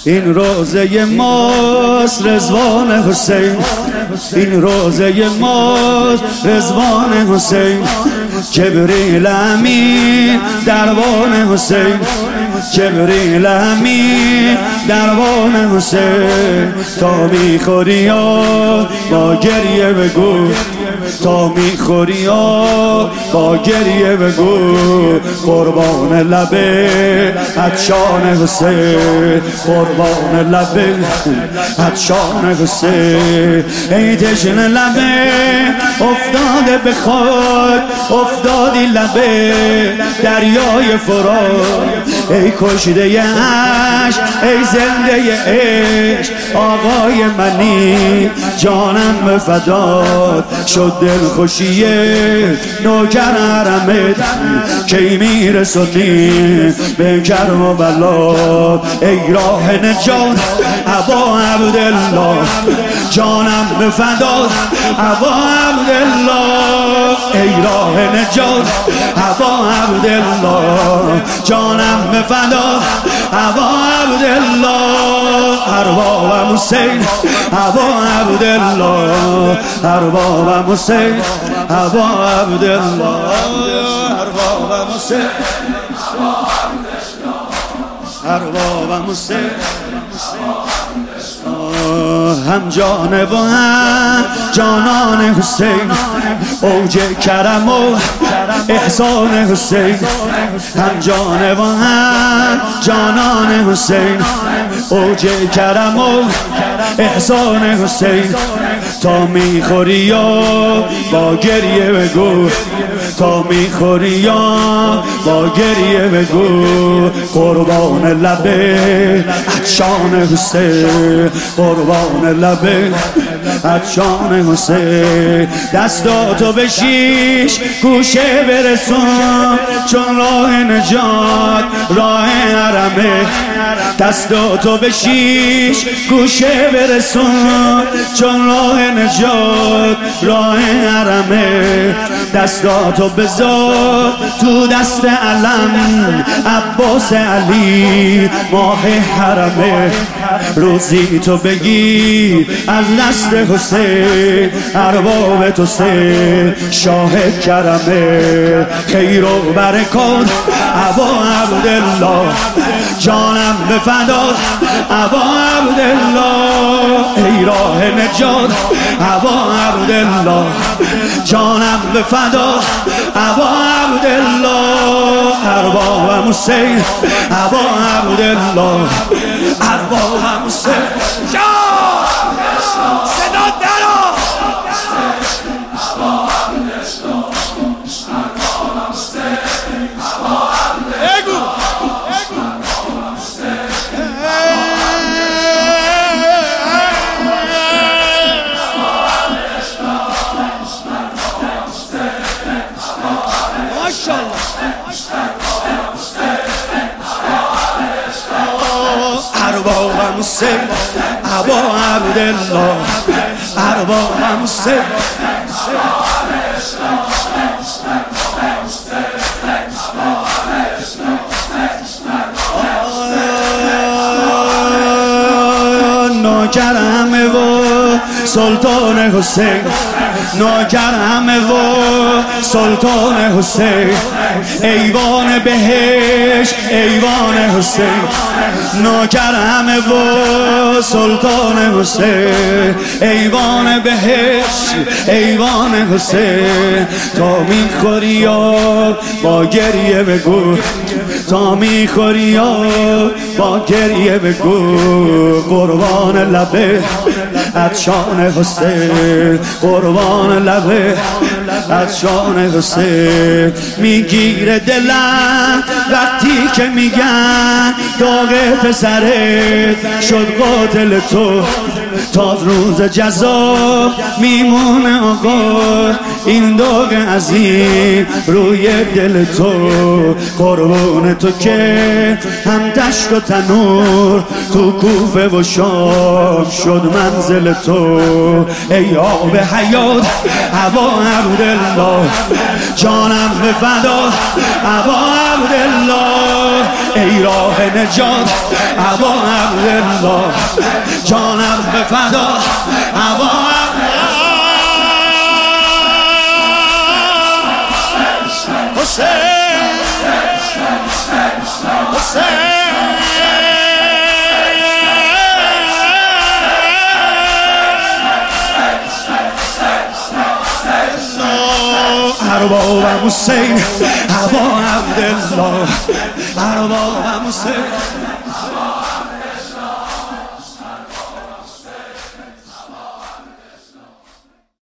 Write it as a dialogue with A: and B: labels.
A: این روزه ماست رضوان حسین، این روزه ماست رضوان حسین. جبریل امین دربان حسین، جبریل امین دربان حسین. تا میخوری یا با گریه بگو، تا میخوری یا با گریه بگو. قربان لبه عطشان حسین، قربان لبه عطشان حسین. ای تشنه لبه افتاده به خاک، افتادی لبه دریای فرات. ای کشته عشق، ای زنده عشق، آقای منی جانم به فدات شد. دل خوشیه نوکر حرمت کی میرسونی به کرم و بلا. ای راه نجات ابا عبدالله، جانم به فدات ابا عبدالله. ای راه نجات ابا عبدالله، جانم به فدات ابا عبدالله. ارباب حسین ابا عبدالله، ارباب حسین ابا عبدالله، ارباب حسین ارباب حسین. هم جانه و هم جانان حسین، اوج کرم و احسان حسین. هم جانه و هم جانان حسین، اوج کرم و احسان حسین. تا میخوری یا با گریه بگو، تا میخوری یا با گریه بگو. قربان لبه عطشان حسین، قربان لبه عطشان حسین. دستاتو به شیش گوشه برسون، چون راه نجات راه حرمه. دستاتو به شیش گوشه برسون، چون راه نجات راه حرمه. دستاتو بذار تو دست علم، عباس علی ماه حرمه. روزی تو بگیر از دست حسین، ارباب تو سه شاه کرمه. خیر و برکات ابا عبدالله، جانم به فدات ابا عبدالله. ای راه نجات ابا عبدالله، جانم به فدات ابا عبدالله. ارباب حسین ابا عبدالله، ارباب حسین. صدا درا ارباب حسین ابا عبدالله، ارباب حسین. نوکرم و سلطان حسین، نوکرم و سلطان حسین. ایوان بهشت ایوان حسین، نوکرم و سلطان حسین. ایوان بهشت ایوان حسین. تا میخوری یا با گریه بگو، تا میخوری یا با گریه بگو. قربان لبه عطشان حسین، قربان لبه عطشان حسین. میگیره دلم وقتی که میگن داغ پسرت شد قاتل تو. تا روز جزا میمونه آقا این داغ عظیم روی دل تو، قربون تو که هم دشت و تنور تو کوفه و شام شد منزل تو. ای آب حیات ابا عبدالله، جانم به فدا ابا عبدالله. ای راه نجات ابا عبدالله، جانم به فدا ابا عبدالله. حسین حسین اربابم حسین ابا عبدالله، اربابم حسین.